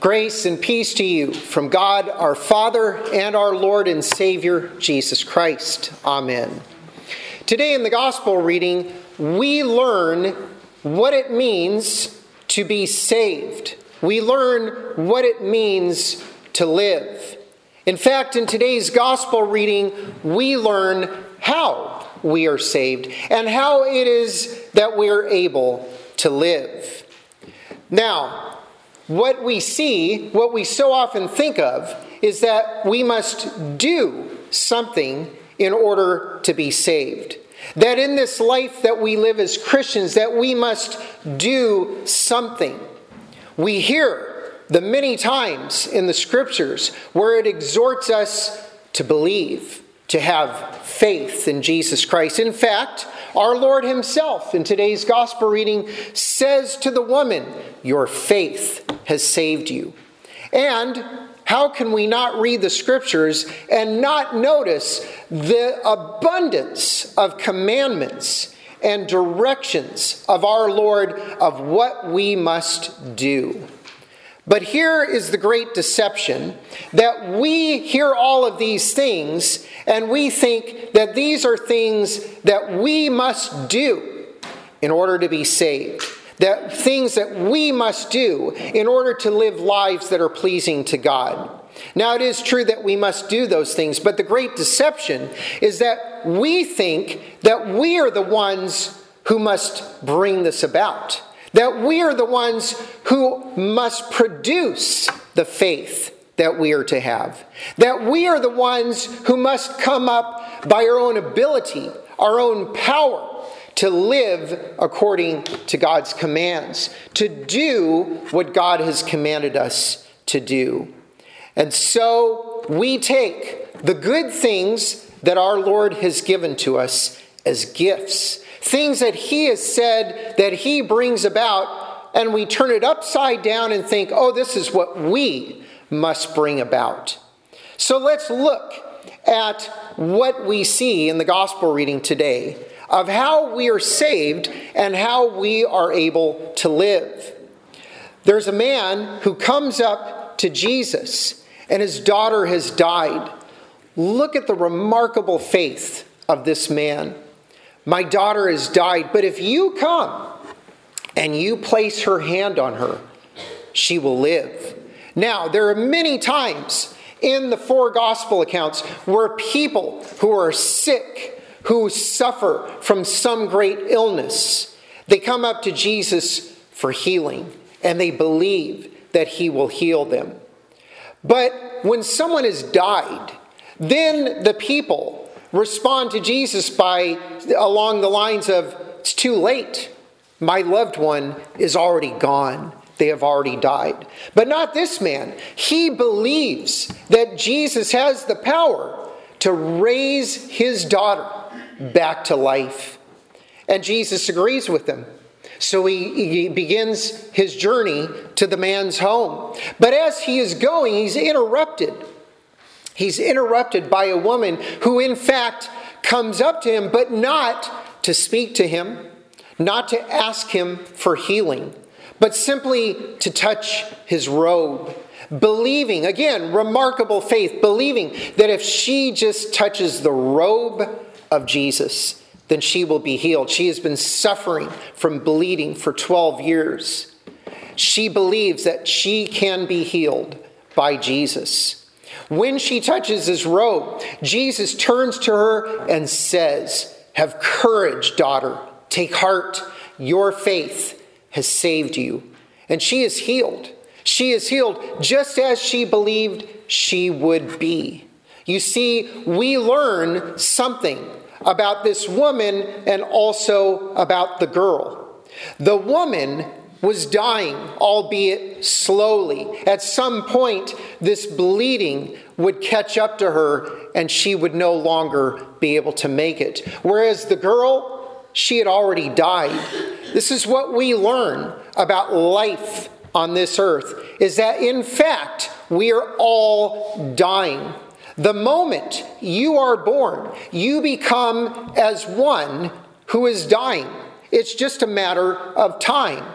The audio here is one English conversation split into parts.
Grace and peace to you from God our Father and our Lord and Savior, Jesus Christ. Amen. Today in the Gospel reading, we learn what it means to be saved. We learn what it means to live. In fact, in today's Gospel reading, we learn how we are saved and how it is that we are able to live. Now, what we see, what we so often think of, is that we must do something in order to be saved. That in this life that we live as Christians, that we must do something. We hear the many times in the Scriptures where it exhorts us to believe, to have faith in Jesus Christ. In fact, our Lord himself in today's Gospel reading says to the woman, "Your faith has saved you." And how can we not read the Scriptures and not notice the abundance of commandments and directions of our Lord of what we must do? But here is the great deception, that we hear all of these things and we think that these are things that we must do in order to be saved. That things that we must do in order to live lives that are pleasing to God. Now, it is true that we must do those things, but the great deception is that we think that we are the ones who must bring this about. That we are the ones who must produce the faith that we are to have. That we are the ones who must come up by our own ability, our own power, to live according to God's commands, to do what God has commanded us to do. And so we take the good things that our Lord has given to us as gifts, things that he has said that he brings about, and we turn it upside down and think, oh, this is what we must bring about. So let's look at what we see in the Gospel reading today of how we are saved and how we are able to live. There's a man who comes up to Jesus, and his daughter has died. Look at the remarkable faith of this man. My daughter has died, but if you come and you place her hand on her, she will live. Now, there are many times in the four gospel accounts where people who are sick, who suffer from some great illness, they come up to Jesus for healing, and they believe that he will heal them. But when someone has died, then the people respond to Jesus along the lines of, it's too late. My loved one is already gone. They have already died. But not this man. He believes that Jesus has the power to raise his daughter back to life. And Jesus agrees with him. So he begins his journey to the man's home. But as he is going, he's interrupted. He's interrupted by a woman who, in fact, comes up to him, but not to speak to him, not to ask him for healing, but simply to touch his robe. Believing, again, remarkable faith, believing that if she just touches the robe of Jesus, then she will be healed. She has been suffering from bleeding for 12 years. She believes that she can be healed by Jesus. When she touches his robe, Jesus turns to her and says, "Have courage, daughter. Take heart. Your faith has saved you." And she is healed. She is healed just as she believed she would be. You see, we learn something about this woman and also about the girl. The woman was dying, albeit slowly. At some point, this bleeding would catch up to her and she would no longer be able to make it. Whereas the girl, she had already died. This is what we learn about life on this earth, is that in fact, we are all dying. The moment you are born, you become as one who is dying. It's just a matter of time.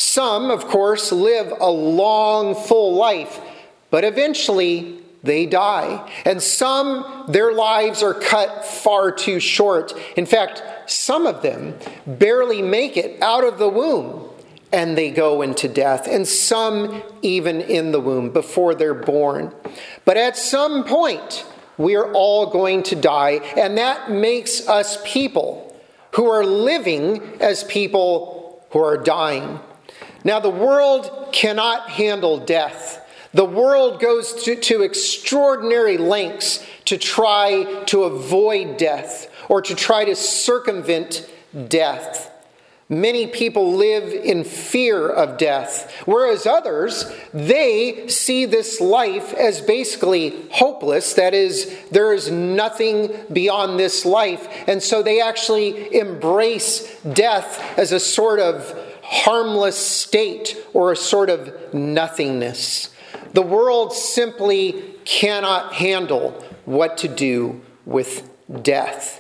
Some, of course, live a long, full life, but eventually they die. And some, their lives are cut far too short. In fact, some of them barely make it out of the womb and they go into death. And some even in the womb before they're born. But at some point, we are all going to die. And that makes us people who are living as people who are dying. Now, the world cannot handle death. The world goes to extraordinary lengths to try to avoid death or to try to circumvent death. Many people live in fear of death, whereas others, they see this life as basically hopeless. That is, there is nothing beyond this life. And so they actually embrace death as a sort of harmless state or a sort of nothingness. The world simply cannot handle what to do with death.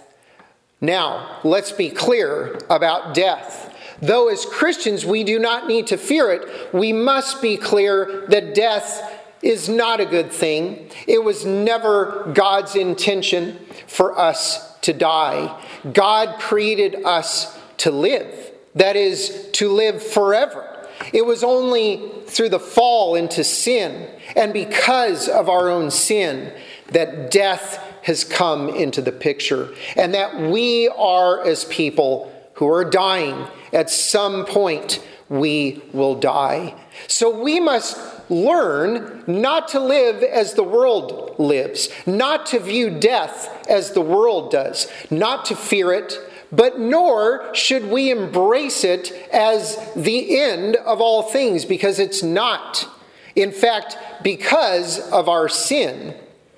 Now, let's be clear about death. Though as Christians we do not need to fear it, we must be clear that death is not a good thing. It was never God's intention for us to die. God created us to live. That is, to live forever. It was only through the fall into sin and because of our own sin that death has come into the picture, and that we are, as people who are dying, at some point we will die. So we must learn not to live as the world lives, not to view death as the world does, not to fear it, but nor should we embrace it as the end of all things, because it's not. In fact, because of our sin,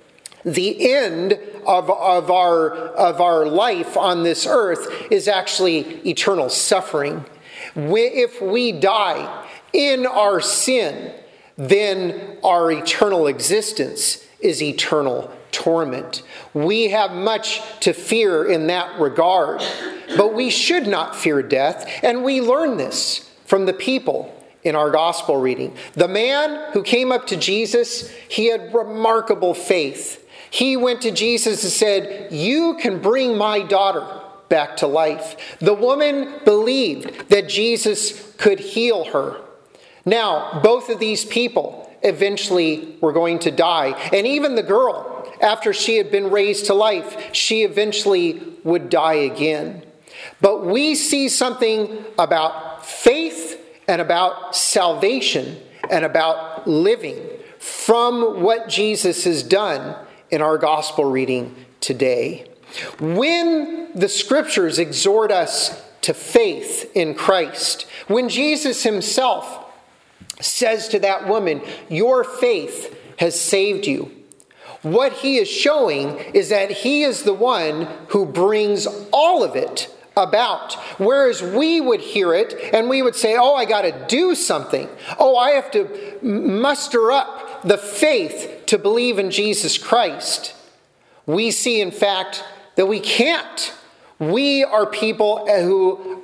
the end of our life on this earth is actually eternal suffering. If we die in our sin, then our eternal existence is eternal torment. We have much to fear in that regard, but we should not fear death, and we learn this from the people in our gospel reading. The man who came up to Jesus, he had remarkable faith. He went to Jesus and said, "You can bring my daughter back to life." The woman believed that Jesus could heal her. Now, both of these people eventually were going to die. And even the girl, after she had been raised to life, she eventually would die again. But we see something about faith and about salvation and about living from what Jesus has done in our gospel reading today. When the scriptures exhort us to faith in Christ, when Jesus himself says to that woman, "Your faith has saved you," what he is showing is that he is the one who brings all of it about. Whereas we would hear it and we would say, "Oh, I got to do something. Oh, I have to muster up the faith to believe in Jesus Christ." We see, in fact, that we can't. We are people who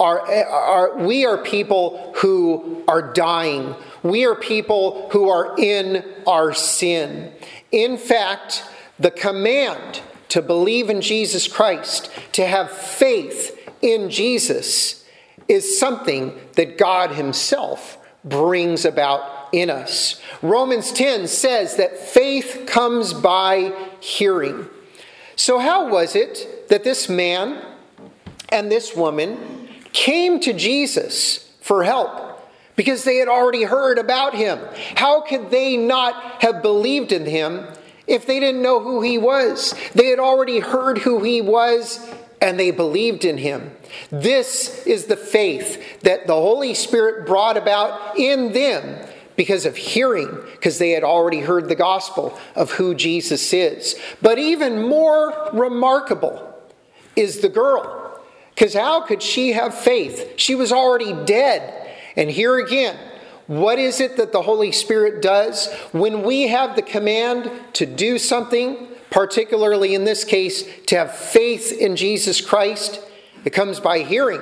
are dying. We are people who are in our sin. In fact, the command to believe in Jesus Christ, to have faith in Jesus, is something that God himself brings about in us. Romans 10 says that faith comes by hearing. So how was it that this man and this woman came to Jesus for help? Because they had already heard about him. How could they not have believed in him if they didn't know who he was? They had already heard who he was, and they believed in him. This is the faith that the Holy Spirit brought about in them because of hearing, because they had already heard the gospel of who Jesus is. But even more remarkable is the girl, because how could she have faith? She was already dead. And here again, what is it that the Holy Spirit does when we have the command to do something, particularly in this case, to have faith in Jesus Christ? It comes by hearing.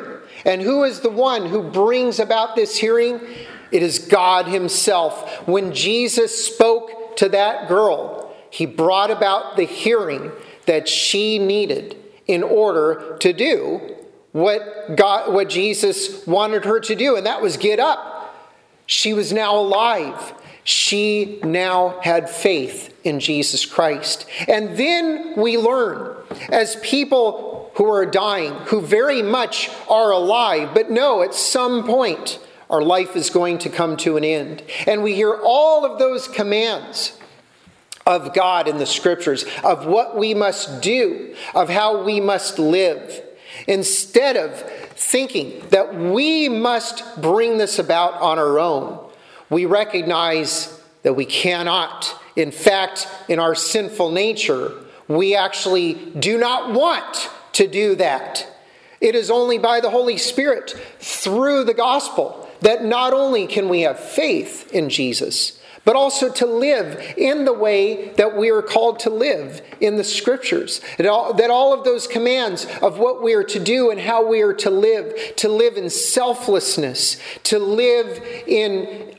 And who is the one who brings about this hearing? It is God himself. When Jesus spoke to that girl, he brought about the hearing that she needed in order to do what Jesus wanted her to do, and that was get up. She was now alive. She now had faith in Jesus Christ. And then we learn, as people who are dying, who very much are alive, but know at some point our life is going to come to an end. And we hear all of those commands of God in the Scriptures, of what we must do, of how we must live. Instead of thinking that we must bring this about on our own, we recognize that we cannot. In fact, in our sinful nature, we actually do not want to do that. It is only by the Holy Spirit, through the gospel, that not only can we have faith in Jesus, but also to live in the way that we are called to live in the Scriptures. That all of those commands of what we are to do and how we are to live in selflessness, to live in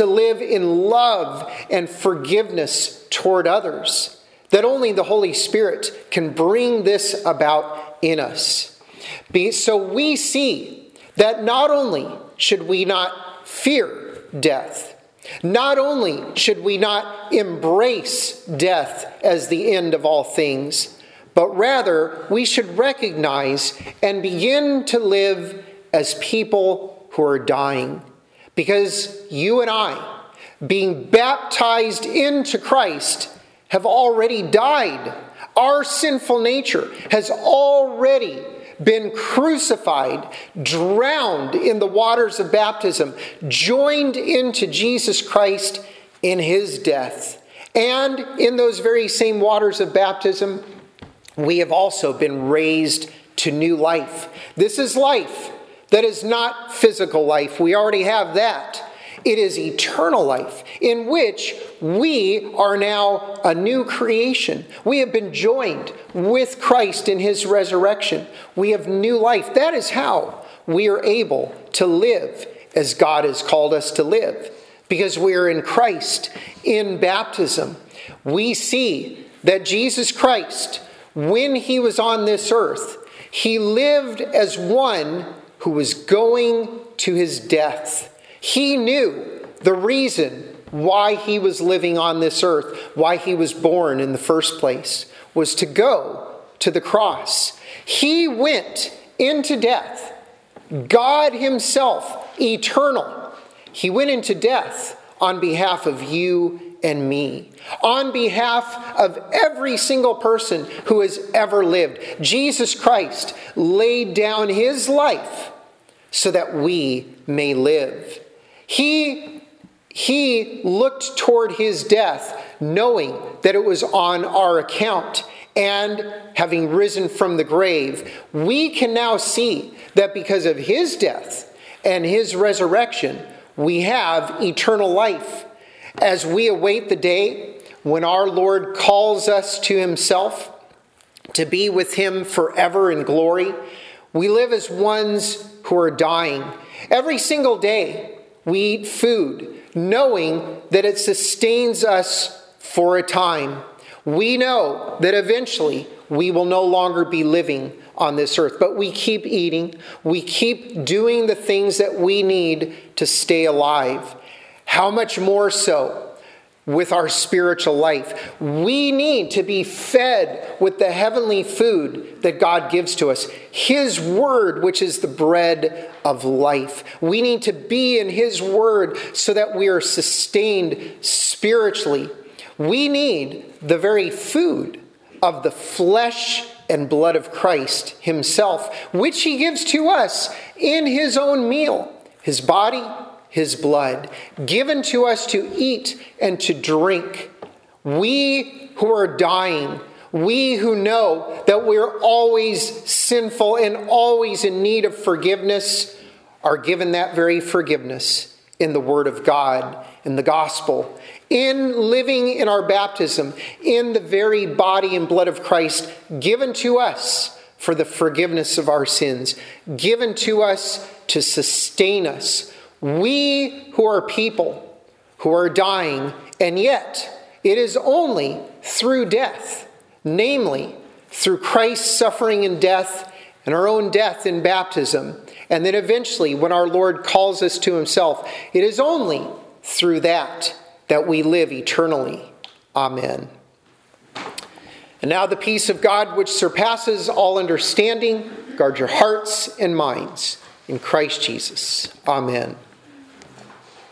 love and forgiveness toward others, that only the Holy Spirit can bring this about in us. So we see that not only should we not fear death, not only should we not embrace death as the end of all things, but rather we should recognize and begin to live as people who are dying. Because you and I, being baptized into Christ, have already died. Our sinful nature has already been crucified, drowned in the waters of baptism, joined into Jesus Christ in his death. And in those very same waters of baptism, we have also been raised to new life. This is life that is not physical life. We already have that. It is eternal life, in which we are now a new creation. We have been joined with Christ in his resurrection. We have new life. That is how we are able to live as God has called us to live. Because we are in Christ in baptism. We see that Jesus Christ, when he was on this earth, he lived as one who was going to his death. He knew the reason why he was living on this earth, why he was born in the first place, was to go to the cross. He went into death. God himself, eternal. He went into death on behalf of you and me, on behalf of every single person who has ever lived. Jesus Christ laid down his life so that we may live. He looked toward his death, knowing that it was on our account. And having risen from the grave, we can now see that because of his death and his resurrection, we have eternal life. As we await the day when our Lord calls us to himself to be with him forever in glory, we live as ones who are dying. Every single day, we eat food, knowing that it sustains us for a time. We know that eventually we will no longer be living on this earth, but we keep eating. We keep doing the things that we need to stay alive. How much more so with our spiritual life? We need to be fed with the heavenly food that God gives to us. His word, which is the bread of life. We need to be in his word so that we are sustained spiritually. We need the very food of the flesh and blood of Christ himself, which he gives to us in his own meal, his body, his blood, given to us to eat and to drink. We who are dying, we who know that we're always sinful and always in need of forgiveness, are given that very forgiveness in the Word of God, in the gospel, in living in our baptism, in the very body and blood of Christ given to us for the forgiveness of our sins, given to us to sustain us. We who are people who are dying, and yet it is only through death, namely through Christ's suffering and death and our own death in baptism, and then eventually when our Lord calls us to himself, it is only through that we live eternally. Amen. And now the peace of God, which surpasses all understanding, guard your hearts and minds in Christ Jesus. Amen.